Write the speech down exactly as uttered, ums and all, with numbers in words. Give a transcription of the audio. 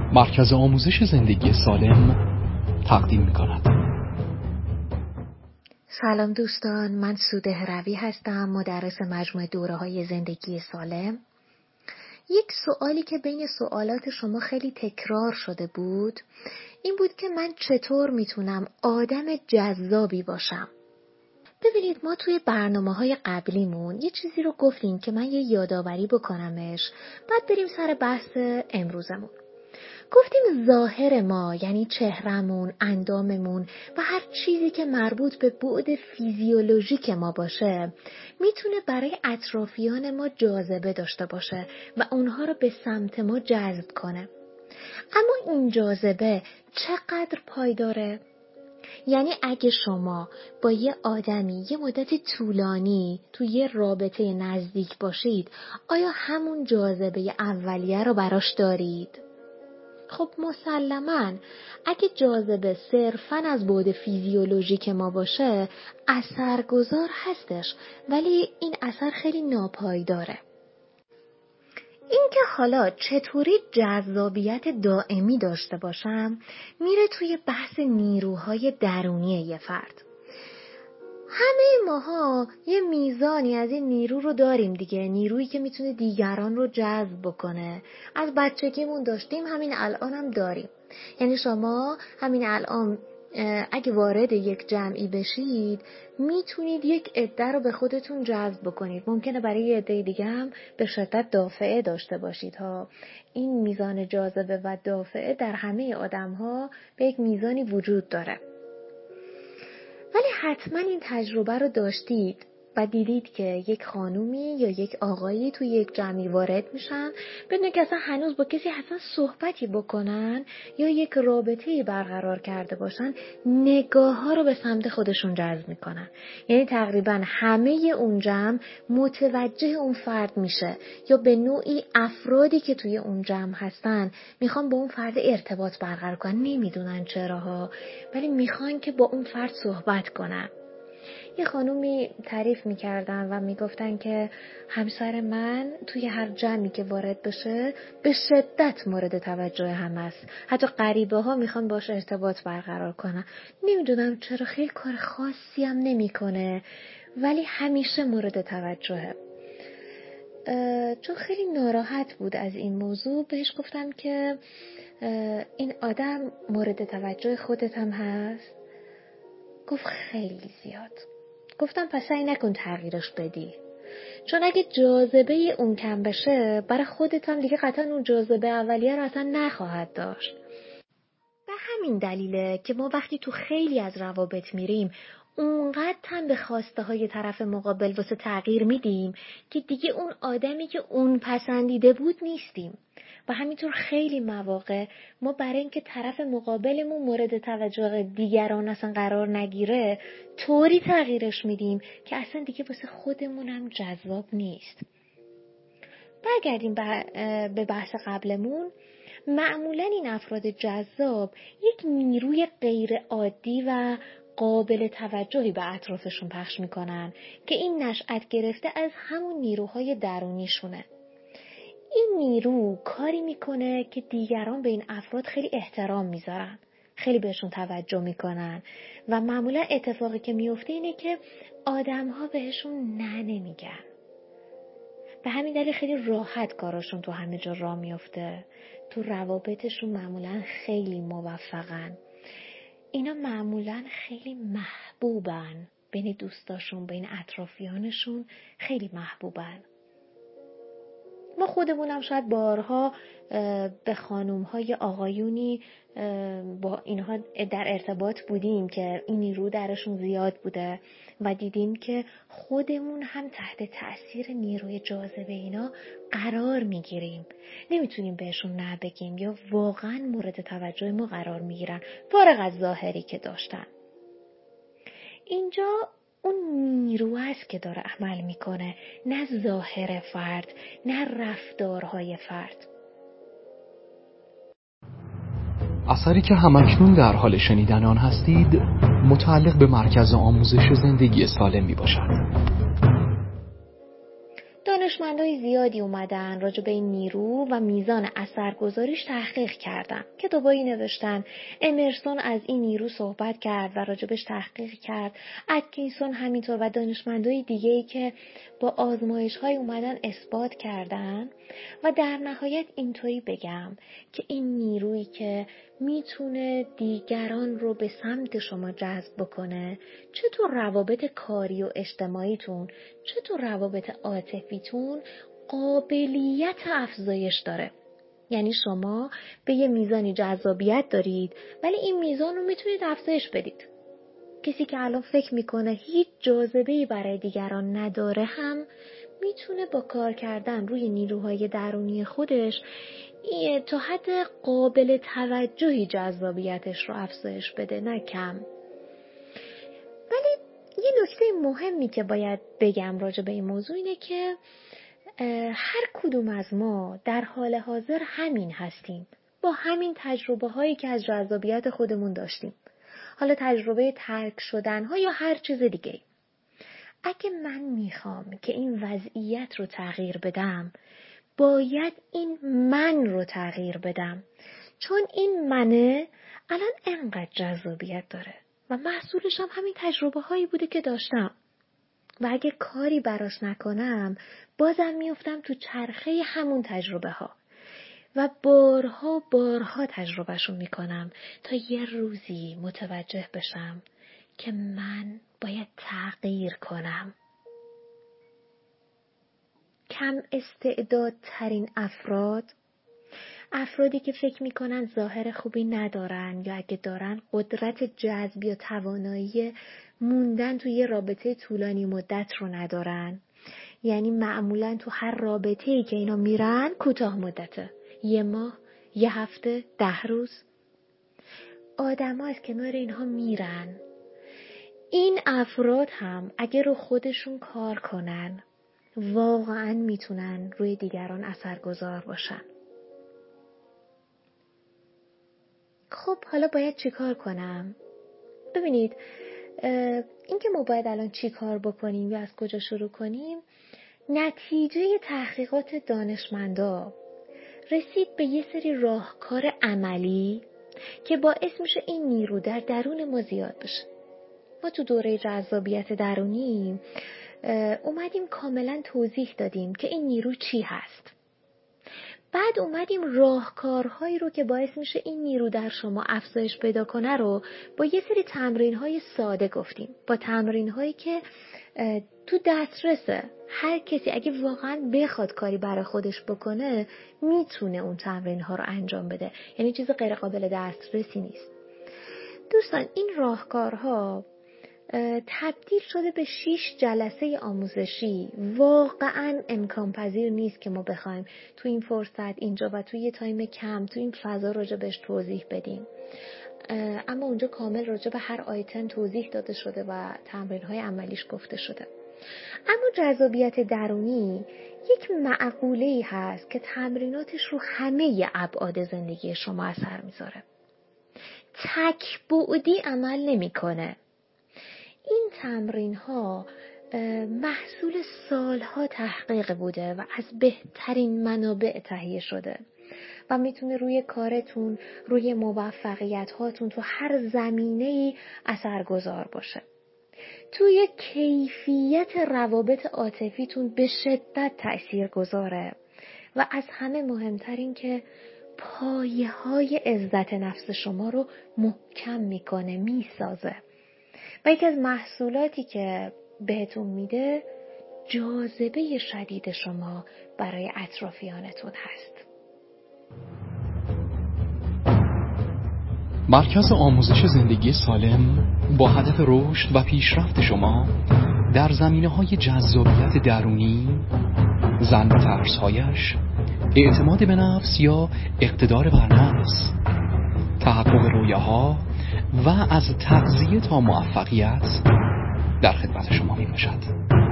مرکز آموزش زندگی سالم تقدیم می‌کند. سلام دوستان، من سوده روی هستم، مدرس مجموعه دوره‌های زندگی سالم. یک سوالی که بین سوالات شما خیلی تکرار شده بود این بود که من چطور میتونم آدم جذابی باشم. ببینید، ما توی برنامه‌های قبلیمون یه چیزی رو گفتیم که من یه یادآوری بکنمش، بعد بریم سر بحث امروزمون. گفتیم ظاهر ما، یعنی چهرمون، انداممون و هر چیزی که مربوط به بعد فیزیولوژیک ما باشه میتونه برای اطرافیان ما جاذبه داشته باشه و اونها رو به سمت ما جذب کنه. اما این جاذبه چقدر پایداره؟ یعنی اگه شما با یه آدمی یه مدت طولانی توی یه رابطه نزدیک باشید، آیا همون جاذبه اولیه رو براش دارید؟ خب مسلماً اگه جاذبه صرفاً از بعد فیزیولوژیک ما باشه اثرگذار هستش، ولی این اثر خیلی ناپایداره. این که حالا چطوری جذابیت دائمی داشته باشم میره توی بحث نیروهای درونی یه فرد. همه ماها یه میزانی از این نیرو رو داریم دیگه، نیرویی که میتونه دیگران رو جذب بکنه. از بچگیمون داشتیم، همین الان هم داریم. یعنی شما همین الان اگه وارد یک جمعی بشید میتونید یک عده رو به خودتون جذب بکنید. ممکنه برای یه عده دیگه هم به شدت دافعه داشته باشید ها. این میزان جاذبه و دافعه در همه آدم ها به یک میزانی وجود داره. ولی حتما این تجربه رو داشتید و دیدید که یک خانومی یا یک آقایی توی یک جمعی وارد میشن بدون که اصلا هنوز با کسی اصلا صحبتی بکنن یا یک رابطه‌ای برقرار کرده باشن، نگاه ها رو به سمت خودشون جذب میکنن. یعنی تقریبا همه اون جمع متوجه اون فرد میشه یا به نوعی افرادی که توی اون جمع هستن میخوان با اون فرد ارتباط برقرار کنن. نمیدونن چراها، ولی میخوان که با اون فرد صحبت کنن. یه خانومی تعریف میکردن و میگفتن که همسر من توی هر جمعی که وارد بشه به شدت مورد توجه هم است. حتی غریبه ها میخوان باش ارتباط برقرار کنن. نمیدونم چرا، خیلی کار خاصی هم نمیکنه ولی همیشه مورد توجهه. چون خیلی ناراحت بود از این موضوع بهش گفتم که این آدم مورد توجه خودت هم هست؟ گفت خیلی زیاد. گفتم پس سعی نکن تغییرش بدی، چون اگه جاذبه اون کم بشه برای خودت هم دیگه قطعا اون جاذبه اولیه رو اصلا نخواهد داشت. به همین دلیله که ما وقتی تو خیلی از روابط میریم اونقدر تن به خواسته های طرف مقابل واسه تغییر میدیم که دیگه اون آدمی که اون پسندیده بود نیستیم. و همینطور خیلی مواقع ما برای اینکه طرف مقابلمون مورد توجه دیگران اصلا قرار نگیره طوری تغییرش میدیم که اصلا دیگه واسه خودمونم جذاب نیست. برگردیم به بحث قبلمون. معمولا این افراد جذاب یک نیروی غیر عادی و قابل توجهی به اطرافشون پخش میکنن که این نشأت گرفته از همون نیروهای درونیشونه. این نیرو کاری میکنه که دیگران به این افراد خیلی احترام میذارن، خیلی بهشون توجه میکنن و معمولا اتفاقی که میفته اینه که آدمها بهشون نه نمیگن. به همین دلیل خیلی راحت کاراشون تو همه جا راه میفته. تو روابطشون معمولا خیلی موفقن. اینا معمولا خیلی محبوبن بین دوستاشون، بین اطرافیانشون خیلی محبوبن. ما خودمونم شاید بارها به خانوم‌های آقایونی با اینها در ارتباط بودیم که این نیرو درشون زیاد بوده و دیدیم که خودمون هم تحت تأثیر نیروی جاذبه اینا قرار میگیریم. نمیتونیم بهشون نه بگیم یا واقعا مورد توجه ما قرار میگیرن فارغ از ظاهری که داشتن. اینجا اون نیرو است که داره عمل میکنه، نه ظاهر فرد، نه رفتارهای فرد. اثری که همکنون در حال شنیدن آن هستید متعلق به مرکز آموزش زندگی سالم می باشد. دانشمندای زیادی اومدن راجع به این نیرو و میزان اثرگذاریش تحقیق کردن. کتابایی نوشتن. امرسون از این نیرو صحبت کرد و راجبش تحقیق کرد. اتکینسون همینطور و دانشمندای دیگه‌ای که با آزمایش‌های اومدن اثبات کردن و در نهایت اینطوری بگم که این نیرویی که میتونه دیگران رو به سمت شما جذب بکنه، چطور روابط کاری و اجتماعیتون، چطور روابط عاطفیتون قابلیت افزایش داره. یعنی شما به یه میزانی جذابیت دارید ولی این میزان رو میتونید افزایش بدید. کسی که الان فکر میکنه هیچ جاذبه‌ای برای دیگران نداره هم میتونه با کار کردن روی نیروهای درونی خودش تا حد قابل توجهی جذابیتش رو افزایش بده، نه کم. ولی یه نکته مهمی که باید بگم راجع به این موضوع اینه که هر کدوم از ما در حال حاضر همین هستیم، با همین تجربه هایی که از جذابیت خودمون داشتیم، حالا تجربه ترک شدن ها یا هر چیز دیگه. اگه من میخوام که این وضعیت رو تغییر بدم، باید این من رو تغییر بدم، چون این منه الان انقدر جذابیت داره و محصولش هم همین تجربه هایی بوده که داشتم و اگه کاری براش نکنم بازم میفتم تو چرخه همون تجربه ها و بارها بارها تجربهشون میکنم تا یه روزی متوجه بشم که من باید تغییر کنم. کم استعدادترین افراد، افرادی که فکر میکنن ظاهر خوبی ندارن یا اگه دارن قدرت جذب یا توانایی موندن توی یه رابطه طولانی مدت رو ندارن، یعنی معمولا تو هر رابطه‌ای که اینا میرن کوتاه مدته، یه ماه، یه هفته، ده روز. آدم ها از کنار اینها میرن. این افراد هم اگه رو خودشون کار کنن واقعا میتونن روی دیگران اثرگذار باشن. خب حالا باید چی کار کنم؟ ببینید این که ما باید الان چی کار بکنیم یا از کجا شروع کنیم، نتیجه تحقیقات دانشمندا رسید به یه سری راهکار عملی که باعث میشه این نیرو در درون ما زیاد بشه. ما تو دوره جذابیت درونی اومدیم کاملا توضیح دادیم که این نیرو چی هست. بعد اومدیم راهکارهایی رو که باعث میشه این نیرو در شما افزایش پیدا کنه رو با یه سری تمرین‌های ساده گفتیم. با تمرین‌هایی که تو دسترسه. هر کسی اگه واقعا بخواد کاری برای خودش بکنه میتونه اون تمرین‌ها رو انجام بده. یعنی چیز غیر قابل دسترسی نیست. دوستان این راهکارها تبدیل شده به شش جلسه آموزشی. واقعا امکان پذیر نیست که ما بخوایم تو این فرصت اینجا و تو یه تایم کم تو این فضا راجع بهش توضیح بدیم، اما اونجا کامل راجع به هر آیتم توضیح داده شده و تمرین‌های عملیش گفته شده. اما جذابیت درونی یک معقوله‌ای هست که تمریناتش رو همه ابعاد زندگی شما اثر میذاره. تک بعدی عمل نمی‌کنه. این تمرین ها محصول سالها تحقیق بوده و از بهترین منابع تهیه شده و میتونه روی کارتون، روی موفقیت هاتون تو هر زمینه‌ای اثرگذار باشه. توی کیفیت روابط عاطفیتون به شدت تأثیر گذاره و از همه مهمتر این که پایه های عزت نفس شما رو محکم میکنه، میسازه. و یکی از محصولاتی که بهتون میده جاذبه شدید شما برای اطرافیانتون هست. مرکز آموزش زندگی سالم با هدف رشد و پیشرفت شما در زمینه‌های جذابیت درونی، زن و ترس‌هایش، اعتماد به نفس یا اقتدار بر نفس، تحقق رویاها و از تغذیه تا موفقیت در خدمت شما می باشد.